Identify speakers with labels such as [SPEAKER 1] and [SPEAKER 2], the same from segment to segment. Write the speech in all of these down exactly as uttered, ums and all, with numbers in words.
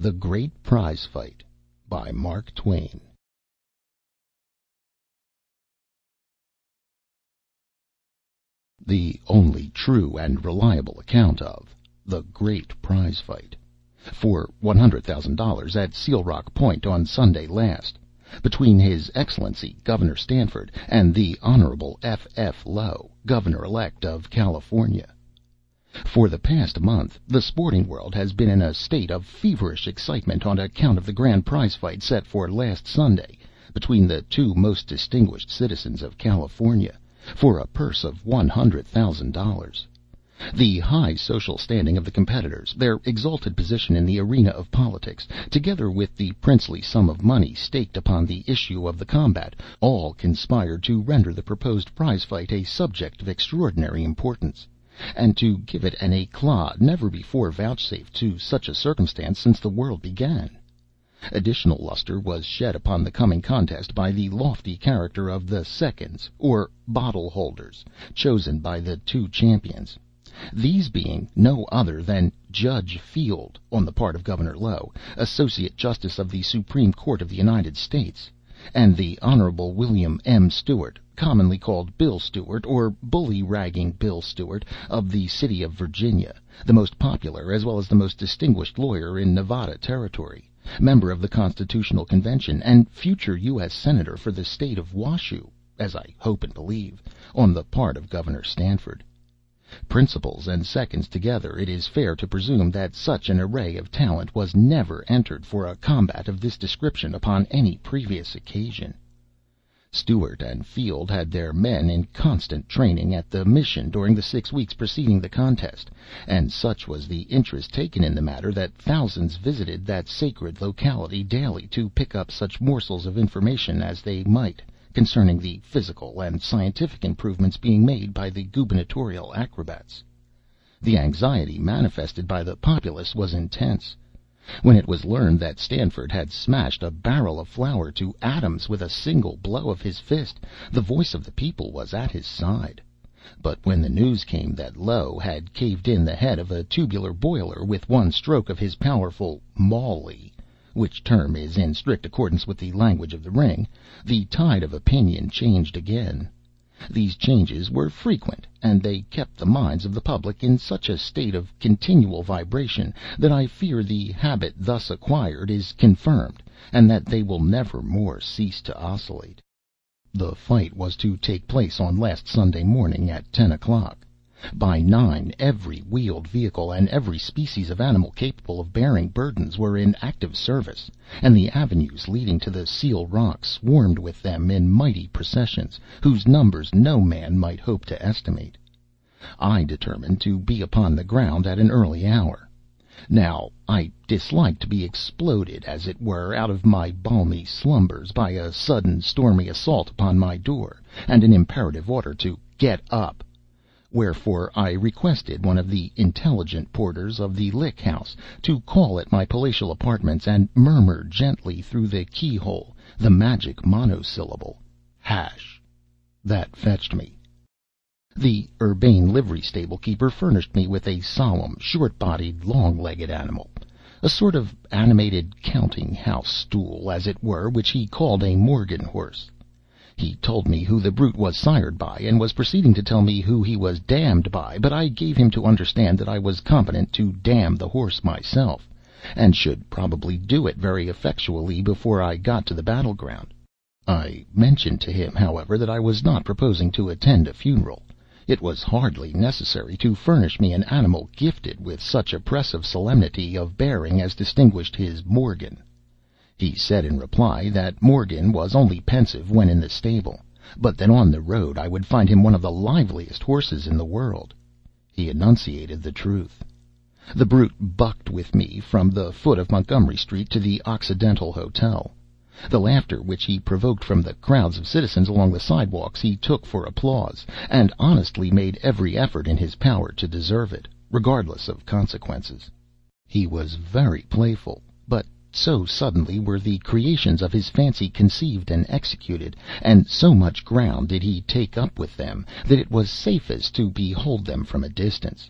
[SPEAKER 1] THE GREAT PRIZE FIGHT by Mark Twain. The only true and reliable account of the Great Prize Fight, for one hundred thousand dollars at Seal Rock Point on Sunday last, between His Excellency Governor Stanford and the Honorable F. F. Lowe, Governor-elect of California. For the past month the sporting world has been in a state of feverish excitement on account of the grand prize fight set for last Sunday between the two most distinguished citizens of California, for a purse of one hundred thousand dollars. The high social standing of the competitors, their exalted position in the arena of politics, together with the princely sum of money staked upon the issue of the combat, all conspired to render the proposed prize fight a subject of extraordinary importance, and to give it an éclat never before vouchsafed to such a circumstance since the world began. Additional luster was shed upon the coming contest by the lofty character of the seconds, or bottle holders, chosen by the two champions, these being no other than Judge Field, on the part of Governor Lowe, Associate Justice of the Supreme Court of the United States, and the Honorable William M. Stewart, commonly called Bill Stewart, or Bully-ragging Bill Stewart, of the city of Virginia, the most popular as well as the most distinguished lawyer in Nevada Territory, member of the Constitutional Convention, and future U S Senator for the state of Washoe, as I hope and believe, on the part of Governor Stanford. Principals and seconds together, it is fair to presume that such an array of talent was never entered for a combat of this description upon any previous occasion. Stewart and Field had their men in constant training at the Mission during the six weeks preceding the contest, and such was the interest taken in the matter that thousands visited that sacred locality daily to pick up such morsels of information as they might concerning the physical and scientific improvements being made by the gubernatorial acrobats. The anxiety manifested by the populace was intense. When it was learned that Stanford had smashed a barrel of flour to atoms with a single blow of his fist, the voice of the people was at his side. But when the news came that Lowe had caved in the head of a tubular boiler with one stroke of his powerful mawley, which term is in strict accordance with the language of the ring, the tide of opinion changed again. These changes were frequent, and they kept the minds of the public in such a state of continual vibration that I fear the habit thus acquired is confirmed, and that they will never more cease to oscillate. The fight was to take place on last Sunday morning at ten o'clock. By nine every wheeled vehicle and every species of animal capable of bearing burdens were in active service, and the avenues leading to the Seal Rock swarmed with them in mighty processions, whose numbers no man might hope to estimate. I determined to be upon the ground at an early hour. Now, I dislike to be exploded, as it were, out of my balmy slumbers by a sudden stormy assault upon my door, and an imperative order to get up. Wherefore I requested one of the intelligent porters of the Lick House to call at my palatial apartments and murmur gently through the keyhole the magic monosyllable, "Hash." That fetched me. The urbane livery stable keeper furnished me with a solemn, short-bodied, long-legged animal, a sort of animated counting-house stool, as it were, which he called a Morgan horse. He told me who the brute was sired by, and was proceeding to tell me who he was damned by, but I gave him to understand that I was competent to damn the horse myself, and should probably do it very effectually before I got to the battle ground. I mentioned to him, however, that I was not proposing to attend a funeral. It was hardly necessary to furnish me an animal gifted with such oppressive solemnity of bearing as distinguished his Morgan. He said in reply that Morgan was only pensive when in the stable, but that on the road I would find him one of the liveliest horses in the world. He enunciated the truth. The brute bucked with me from the foot of Montgomery Street to the Occidental Hotel. The laughter which he provoked from the crowds of citizens along the sidewalks he took for applause, and honestly made every effort in his power to deserve it, regardless of consequences. He was very playful, but so suddenly were the creations of his fancy conceived and executed, and so much ground did he take up with them, that it was safest to behold them from a distance.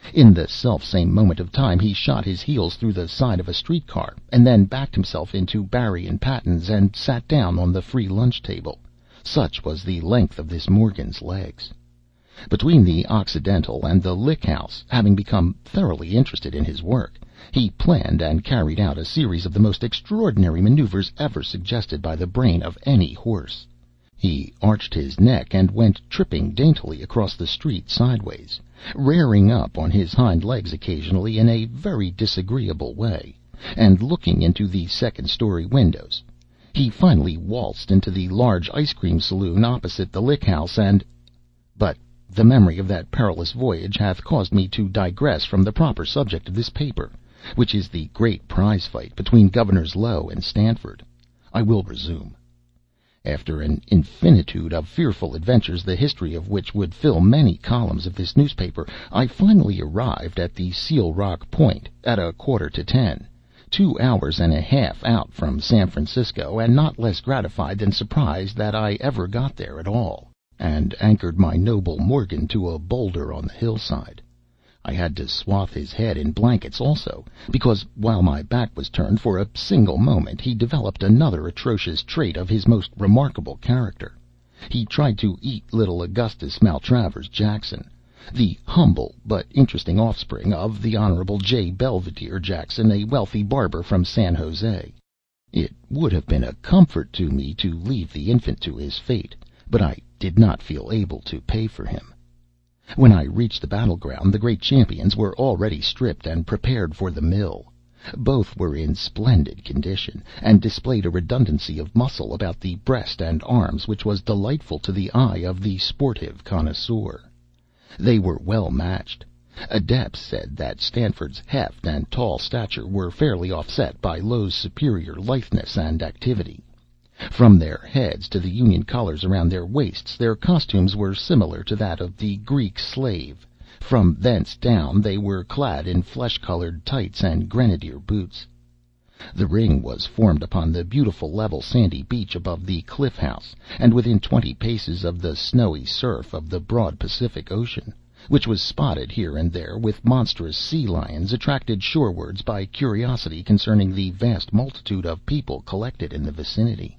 [SPEAKER 1] In the self-same moment of time he shot his heels through the side of a streetcar, and then backed himself into Barry and Patton's and sat down on the free lunch table. Such was the length of this Morgan's legs. Between the Occidental and the Lick House, having become thoroughly interested in his work, he planned and carried out a series of the most extraordinary maneuvers ever suggested by the brain of any horse. He arched his neck and went tripping daintily across the street sideways, rearing up on his hind legs occasionally in a very disagreeable way, and looking into the second-story windows. He finally waltzed into the large ice-cream saloon opposite the Lick House, and... But the memory of that perilous voyage hath caused me to digress from the proper subject of this paper, which is the great prize fight between Governors Low and Stanford. I will resume. After an infinitude of fearful adventures, the history of which would fill many columns of this newspaper, I finally arrived at the Seal Rock Point at a quarter to ten, two hours and a half out from San Francisco, and not less gratified than surprised that I ever got there at all, and anchored my noble Morgan to a boulder on the hillside. I had to swathe his head in blankets also, because while my back was turned for a single moment he developed another atrocious trait of his most remarkable character. He tried to eat little Augustus Maltravers Jackson, the humble but interesting offspring of the Honorable J. Belvedere Jackson, a wealthy barber from San Jose. It would have been a comfort to me to leave the infant to his fate, but I did not feel able to pay for him. When I reached the battleground, the great champions were already stripped and prepared for the mill. Both were in splendid condition, and displayed a redundancy of muscle about the breast and arms which was delightful to the eye of the sportive connoisseur. They were well matched. Adepts said that Stanford's heft and tall stature were fairly offset by Low's superior litheness and activity. From their heads to the Union collars around their waists, their costumes were similar to that of the Greek slave. From thence down they were clad in flesh-colored tights and grenadier boots. The ring was formed upon the beautiful level sandy beach above the Cliff House, and within twenty paces of the snowy surf of the broad Pacific Ocean, which was spotted here and there with monstrous sea lions, attracted shorewards by curiosity concerning the vast multitude of people collected in the vicinity.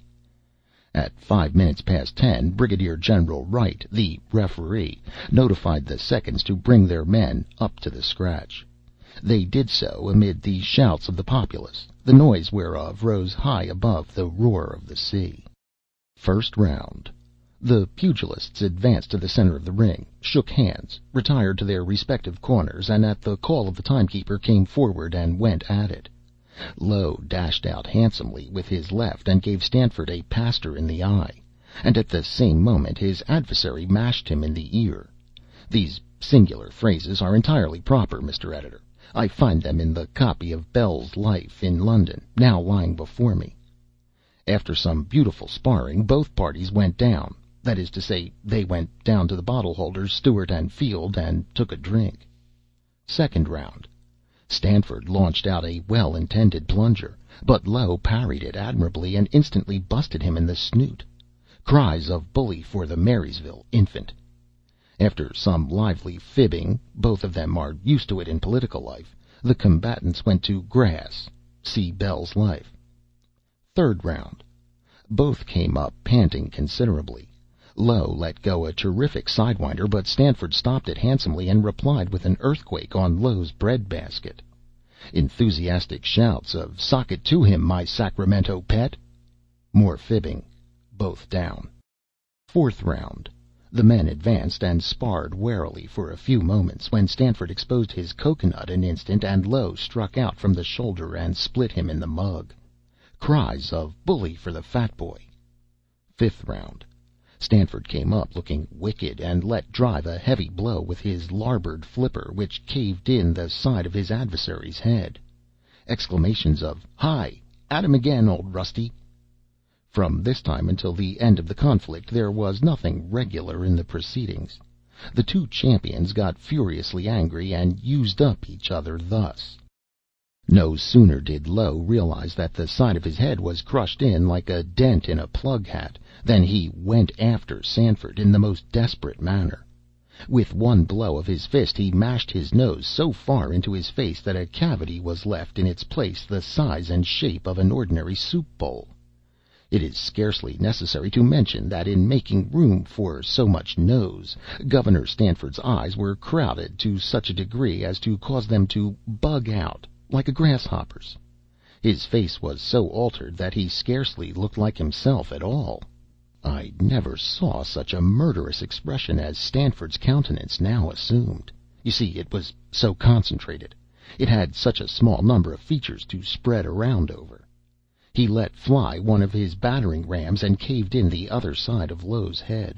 [SPEAKER 1] At five minutes past ten, Brigadier General Wright, the referee, notified the seconds to bring their men up to the scratch. They did so amid the shouts of the populace, the noise whereof rose high above the roar of the sea. First round. The pugilists advanced to the center of the ring, shook hands, retired to their respective corners, and at the call of the timekeeper came forward and went at it. Low dashed out handsomely with his left and gave Stanford a pastor in the eye, and at the same moment his adversary mashed him in the ear. These singular phrases are entirely proper, Mister Editor. I find them in the copy of Bell's Life in London, now lying before me. After some beautiful sparring, both parties went down. That is to say, they went down to the bottle holders, Stewart and Field, and took a drink. Second round. Stanford launched out a well-intended plunger, but Low parried it admirably and instantly busted him in the snoot. Cries of "Bully for the Marysville Infant!" After some lively fibbing, both of them are used to it in political life, the combatants went to grass. See Bell's Life. Third round. Both came up panting considerably. Low let go a terrific sidewinder, but Stanford stopped it handsomely and replied with an earthquake on Low's bread-basket. Enthusiastic shouts of "Sock it to him, my Sacramento pet!" More fibbing. Both down. Fourth round. The men advanced and sparred warily for a few moments, when Stanford exposed his cocoanut an instant, and Low struck out from the shoulder and split him in the mug. Cries of "Bully for the fat boy!" Fifth round. Stanford came up looking wicked, and let drive a heavy blow with his larboard flipper, which caved in the side of his adversary's head. Exclamations of "Hi! At him again, old Rusty!" From this time until the end of the conflict there was nothing regular in the proceedings. The two champions got furiously angry, and used up each other thus. No sooner did Low realize that the side of his head was crushed in like a dent in a plug hat, than he went after Stanford in the most desperate manner. With one blow of his fist he mashed his nose so far into his face that a cavity was left in its place the size and shape of an ordinary soup bowl. It is scarcely necessary to mention that in making room for so much nose, Governor Stanford's eyes were crowded to such a degree as to cause them to bug out like a grasshopper's. His face was so altered that he scarcely looked like himself at all. I never saw such a murderous expression as Stanford's countenance now assumed. You see, it was so concentrated. It had such a small number of features to spread around over. He let fly one of his battering rams and caved in the other side of Low's head.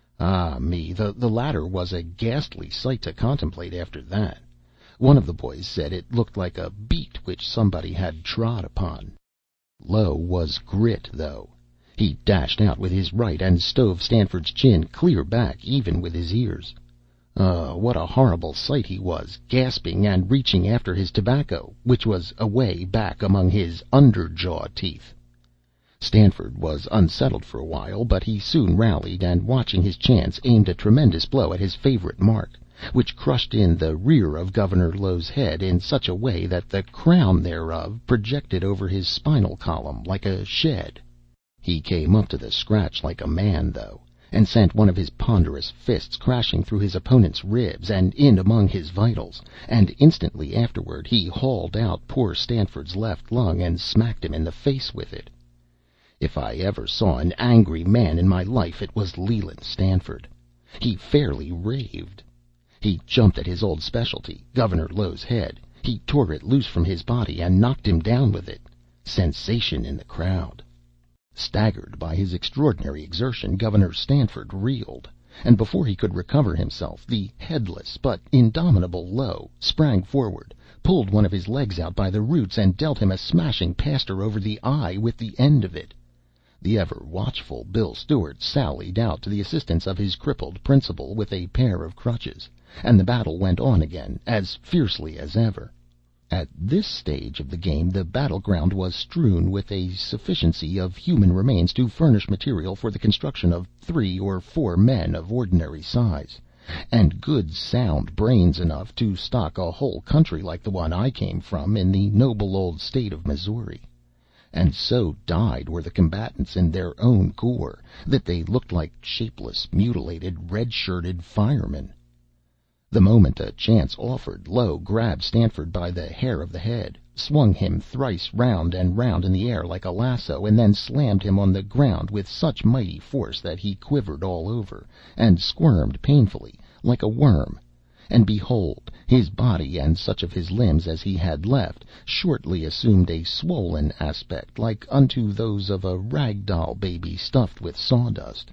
[SPEAKER 1] Ah me, the, the latter was a ghastly sight to contemplate after that. One of the boys said it looked like a beet which somebody had trod upon. Low was grit, though. He dashed out with his right and stove Stanford's chin clear back, even with his ears. Oh, what a horrible sight he was, gasping and reaching after his tobacco, which was away back among his under-jaw teeth. Stanford was unsettled for a while, but he soon rallied, and watching his chance, aimed a tremendous blow at his favorite mark, which crushed in the rear of Governor Low's head in such a way that the crown thereof projected over his spinal column like a shed. He came up to the scratch like a man, though, and sent one of his ponderous fists crashing through his opponent's ribs and in among his vitals, and instantly afterward he hauled out poor Stanford's left lung and smacked him in the face with it. If I ever saw an angry man in my life, it was Leland Stanford. He fairly raved. He jumped at his old specialty, Governor Low's head. He tore it loose from his body and knocked him down with it. Sensation in the crowd. Staggered by his extraordinary exertion, Governor Stanford reeled, and before he could recover himself, the headless but indomitable Low sprang forward, pulled one of his legs out by the roots, and dealt him a smashing paster over the eye with the end of it. The ever watchful Bill Stewart sallied out to the assistance of his crippled principal with a pair of crutches, and the battle went on again as fiercely as ever. At this stage of the game the battleground was strewn with a sufficiency of human remains to furnish material for the construction of three or four men of ordinary size, and good sound brains enough to stock a whole country like the one I came from in the noble old state of Missouri. And so dyed were the combatants in their own gore that they looked like shapeless, mutilated, red-shirted firemen. The moment a chance offered, Low grabbed Stanford by the hair of the head, swung him thrice round and round in the air like a lasso, and then slammed him on the ground with such mighty force that he quivered all over, and squirmed painfully, like a worm. And behold, his body, and such of his limbs as he had left, shortly assumed a swollen aspect, like unto those of a rag-doll baby stuffed with sawdust.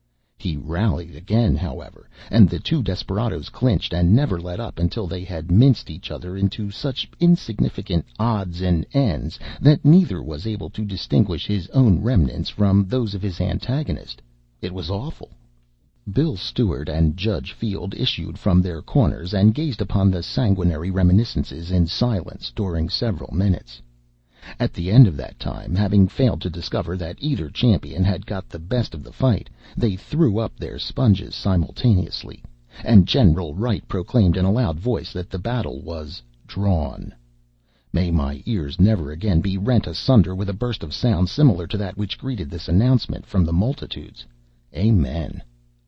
[SPEAKER 1] He rallied again, however, and the two desperadoes clinched and never let up until they had minced each other into such insignificant odds and ends that neither was able to distinguish his own remnants from those of his antagonist. It was awful. Bill Stewart and Judge Field issued from their corners and gazed upon the sanguinary reminiscences in silence during several minutes. At the end of that time, having failed to discover that either champion had got the best of the fight, they threw up their sponges simultaneously, and General Wright proclaimed in a loud voice that the battle was drawn. May my ears never again be rent asunder with a burst of sound similar to that which greeted this announcement from the multitudes. Amen.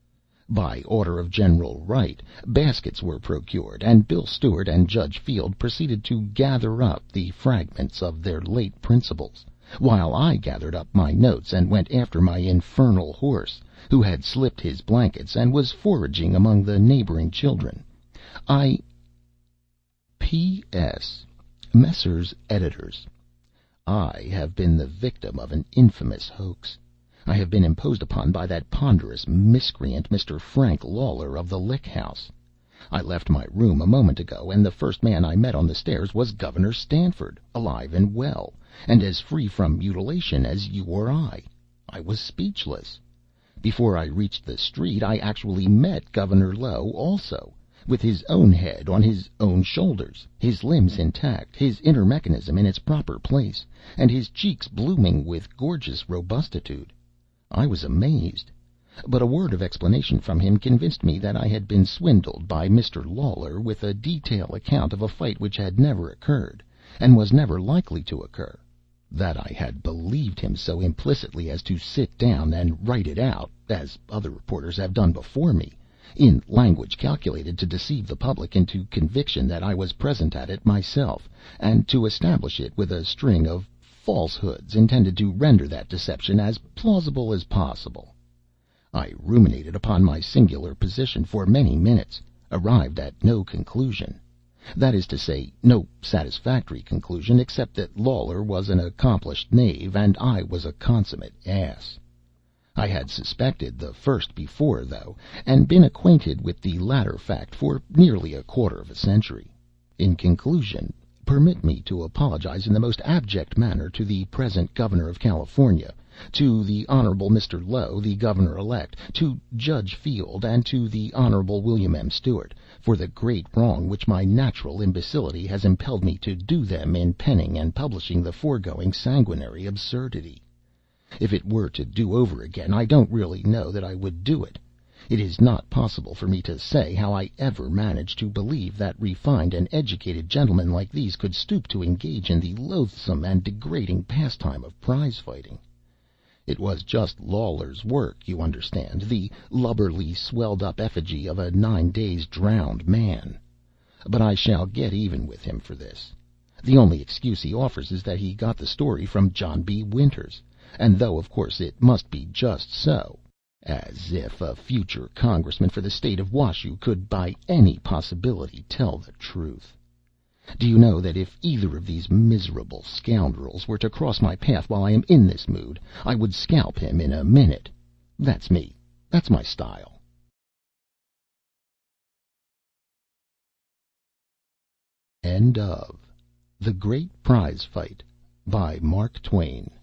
[SPEAKER 1] By order of General Wright, baskets were procured, and Bill Stewart and Judge Field proceeded to gather up the fragments of their late principals, while I gathered up my notes and went after my infernal horse, who had slipped his blankets and was foraging among the neighboring children. I P S Messrs. Editors, I have been the victim of an infamous hoax. I have been imposed upon by that ponderous miscreant, Mister Frank Lawler of the Lick House. I left my room a moment ago, and the first man I met on the stairs was Governor Stanford, alive and well, and as free from mutilation as you or I. I was speechless. Before I reached the street, I actually met Governor Low also, with his own head on his own shoulders, his limbs intact, his inner mechanism in its proper place, and his cheeks blooming with gorgeous robustitude. I was amazed. But a word of explanation from him convinced me that I had been swindled by Mister Lawler with a detailed account of a fight which had never occurred, and was never likely to occur. That I had believed him so implicitly as to sit down and write it out, as other reporters have done before me, in language calculated to deceive the public into conviction that I was present at it myself, and to establish it with a string of falsehoods intended to render that deception as plausible as possible. I ruminated upon my singular position for many minutes, arrived at no conclusion. That is to say, no satisfactory conclusion, except that Lawler was an accomplished knave, and I was a consummate ass. I had suspected the first before, though, and been acquainted with the latter fact for nearly a quarter of a century. In conclusion, permit me to apologize in the most abject manner to the present Governor of California, to the Honorable Mister Low, the Governor-elect, to Judge Field, and to the Honorable William M. Stewart, for the great wrong which my natural imbecility has impelled me to do them in penning and publishing the foregoing sanguinary absurdity. If it were to do over again, I don't really know that I would do it. It is not possible for me to say how I ever managed to believe that refined and educated gentlemen like these could stoop to engage in the loathsome and degrading pastime of prize fighting. It was just Lawler's work, you understand, the lubberly, swelled-up effigy of a nine days drowned man. But I shall get even with him for this. The only excuse he offers is that he got the story from John B. Winters, and though, of course, it must be just so, as if a future congressman for the state of Washoe could by any possibility tell the truth. Do you know that if either of these miserable scoundrels were to cross my path while I am in this mood, I would scalp him in a minute? That's me. That's my style. End of The Great Prize Fight by Mark Twain.